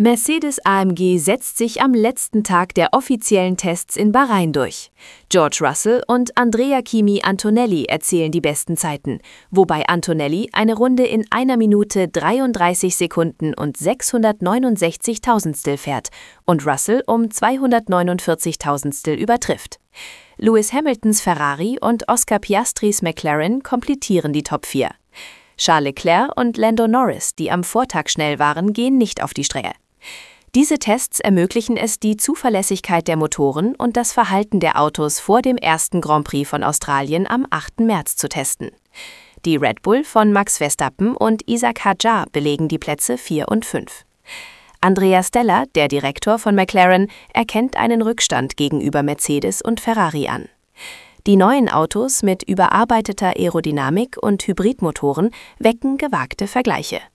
Mercedes-AMG setzt sich am letzten Tag der offiziellen Tests in Bahrain durch. George Russell und Andrea Kimi Antonelli erzielen die besten Zeiten, wobei Antonelli eine Runde in 1 Minute 33 Sekunden und 669 Tausendstel fährt und Russell um 249 Tausendstel übertrifft. Lewis Hamiltons Ferrari und Oscar Piastris McLaren komplettieren die Top 4. Charles Leclerc und Lando Norris, die am Vortag schnell waren, gehen nicht auf die Strecke. Diese Tests ermöglichen es, die Zuverlässigkeit der Motoren und das Verhalten der Autos vor dem ersten Grand Prix von Australien am 8. März zu testen. Die Red Bull von Max Verstappen und Isack Hadjar belegen die Plätze 4 und 5. Andrea Stella, der Direktor von McLaren, erkennt einen Rückstand gegenüber Mercedes und Ferrari an. Die neuen Autos mit überarbeiteter Aerodynamik und Hybridmotoren wecken gewagte Vergleiche.